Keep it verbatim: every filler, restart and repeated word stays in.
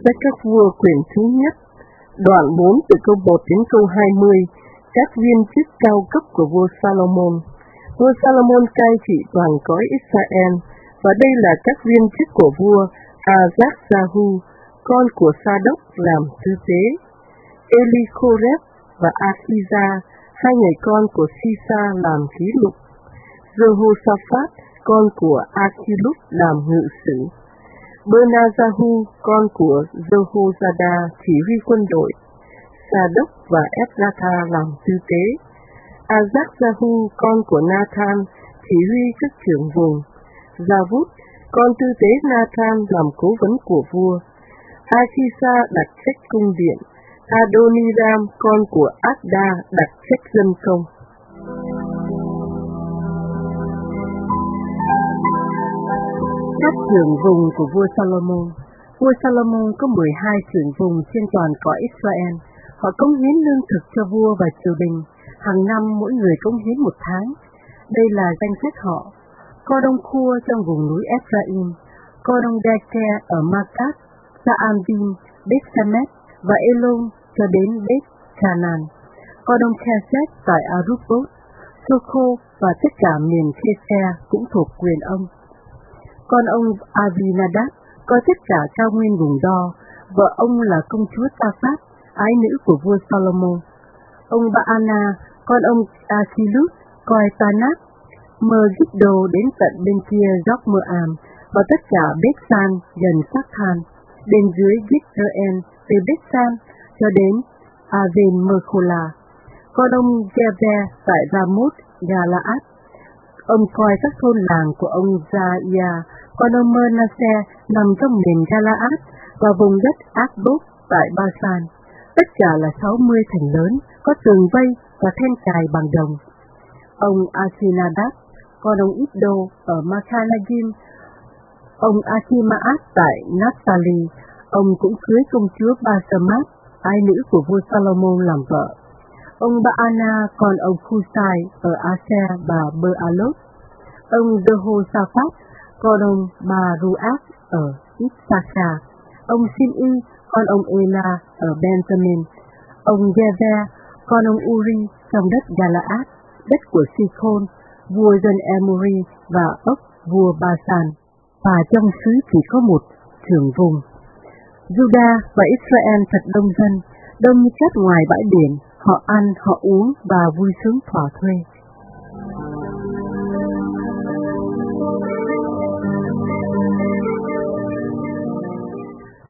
Sách các vua quyển thứ nhất, đoạn bốn từ câu một đến câu hai mươi, các viên chức cao cấp của vua Salomon. Vua Salomon cai trị toàn cõi Israel, và đây là các viên chức của vua Azaz-Jahu, con của Sa-đốc làm tư tế, Eli-Khorep và Akhiza, hai người con của Sisa làm ký lục, Jehoshaphat, con của Akhilub làm ngự sử, Bena-Jahu, con của Jehoiada chỉ huy quân đội, Sa-đốc và Epratha làm tư tế, Azaz-Jahu, con của Nathan chỉ huy các trưởng vùng, Zavut, con tư tế Nathan làm cố vấn của vua, Akisa đặt trách cung điện, Adoniram, con của Adda đặt trách dân công. Các trưởng vùng của vua Salomon. Vua Salomon có mười hai trưởng vùng trên toàn cõi Israel. Họ cống hiến lương thực cho vua và triều đình. Hàng năm mỗi người cống hiến một tháng. Đây là danh sách họ: Co Đông Khua trong vùng núi Ephraim, Co Đông Deke ở Makat, Sa-an-vim, Beth-Semet và Elon cho đến Beth-Canaan, Co Đông Kheset tại Arubot, Soko và tất cả miền Khe cũng thuộc quyền ông. Con ông Avinadab có tất cả cao nguyên vùng đo, vợ ông là công chúa Tafat, ái nữ của vua Salomon. Ông Baana, con ông Achilud, coi Tanat, Megiddo đến tận bên kia dốc Mơ-am, và tất cả Beth-san gần Sát-than, bên dưới Git-reen, từ Beth-san cho đến Aven-mơ-khola. Con ông Geve tại Ramoth Galaad. Ông coi các thôn làng của ông Gia-ia, con ông Mơ-na-se nằm trong miền Galaad và vùng đất Ác-bốc tại Ba-san. Tất cả là sáu mươi thành lớn, có tường vây và then cài bằng đồng. Ông Asinadab, con ông Iddo ở Makhanagim. Ông Achimaat tại Naphtali. Ông cũng cưới công chúa Basemat, ái nữ của vua Salomon làm vợ. Ông Baana, con ông Khusai ở Aser và Bơ-alot. Ông Jehoshaphat, con ông Baruach ở Issachar. Ông Sim-i, con ông Ela ở Benjamin. Ông Geve, con ông Uri trong đất Galaad, đất của Sikhon, vua dân Emori, và ốc vua Basan. Và trong xứ chỉ có một trưởng vùng. Judah và Israel thật đông dân, đông như cát ngoài bãi biển, họ ăn, họ uống và vui sướng thỏa thuê.